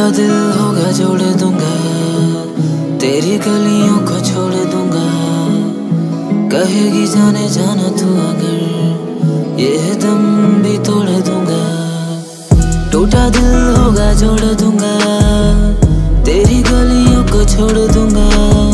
टूटा दिल होगा जोड़ दूंगा, तेरी गलियों को छोड़ दूंगा। कहेगी जाने जाना तू अगर, ये दम भी तोड़ दूंगा। टूटा दिल होगा जोड़ दूंगा, तेरी गलियों को छोड़ दूंगा।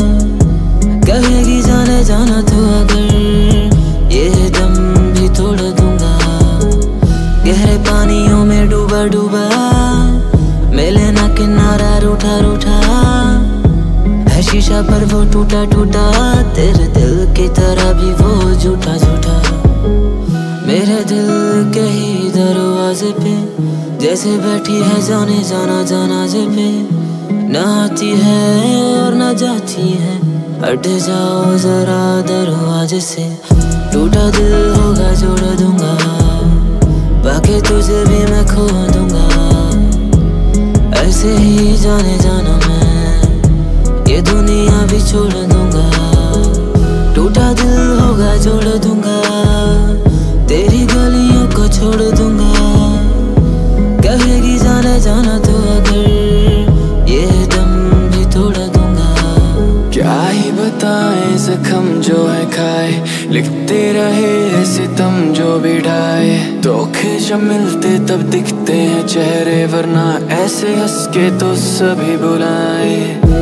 कहेगी जाने जाना तू अगर, ये दम भी तोड़ दूंगा। गहरे पानियों में डूबा डूबा, मिले ना किनारा रूठा रूठा। है शीशा पर वो टूटा टूटा, तेरे दिल की तरह भी वो झूठा झूठा। मेरे दिल के ही दरवाजे पे, जैसे बैठी है जाने जाना जनाजे पे। न आती है और न जाती है, हट जाओ जरा दरवाजे से। टूटा दिल होगा जोड़ दूंगा, बाकी तुझे भी मैं खो दूंगा। ऐसे ही जाने जाना मैं, ये दुनिया भी छोड़ दूंगा। टूटा दिल होगा जोड़ दूंगा, तेरी गलियों को छोड़ दूंगा। कहेगी जाने जाना तो अगर, ये दम भी तोड़ दूंगा। क्या ही बताएं जख्म जो है खाए, लिखते रहे सितम जो भी ढाए। धोखे जब मिलते तब दिखते हैं चेहरे, वरना ऐसे हंस के तो सभी बुलाए।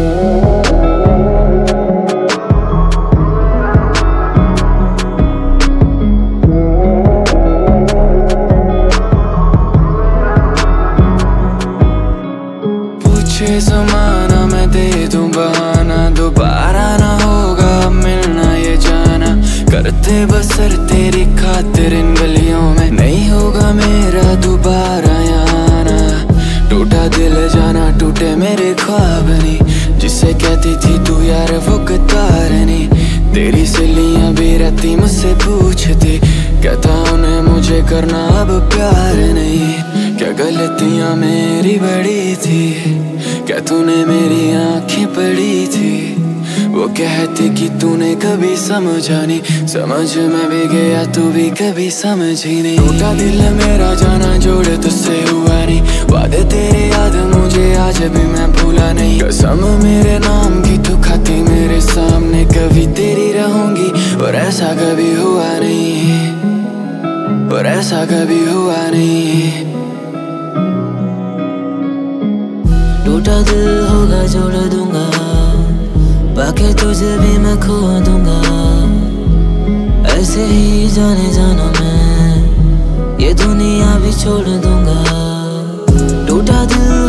पूछे जमाना मैं दे दूं बहाना, दोबारा ना होगा मिलना ये जाना। करते बसर तेरी खातिर इन गलियों में, नहीं होगा मेरा दोबारा आना। टूटा दिल जाना टूटे मेरे ख्वाब नहीं, जिसे कहती थी तू यार वो गद्दार नहीं। तेरी सहेलियां भी रहती मुझसे पूछती, कहता उन्हें मुझे करना अब प्यार नहीं। क्या गलतियां मेरी बड़ी थी, क्या तूने मेरी आंखें पढ़ी थी। वो कहती कि तूने कभी समझा नहीं, समझ में भी गया तू भी कभी समझी नहीं। टूटा दिल मेरा जाना जोड़ तुझसे हुआ नहीं, वादे तेरे याद मुझे आज भी मैं भूला नहीं। कसम मेरे नाम की तू खाती मेरे सामने, कभी तेरी रहूंगी और ऐसा कभी हुआ नहीं, और ऐसा कभी हुआ नहीं। टूटा दिल होगा जोड़ दूंगा, बाकी तुझे भी मैं खो दूंगा। ऐसे ही जाने जाना मैं, ये दुनिया भी छोड़ दूंगा। टूटा दिल